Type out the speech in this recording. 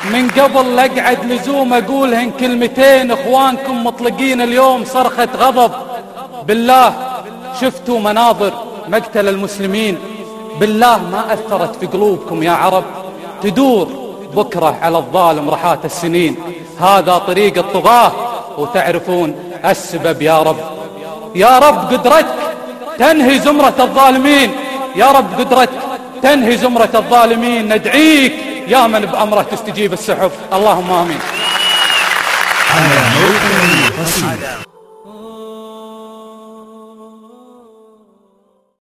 من قبل لقعد لزوم أقولهن كلمتين. إخوانكم مطلقين اليوم صرخة غضب. بالله شفتوا مناظر مقتل المسلمين؟ بالله ما أثرت في قلوبكم يا عرب؟ تدور بكرة على الظالم رحات السنين. هذا طريق الطغاة وتعرفون السبب. يا رب يا رب قدرتك تنهي زمرة الظالمين. يا رب قدرتك تنهي زمرة الظالمين. ندعيك يا من بأمره تستجيب السحب. اللهم آمين.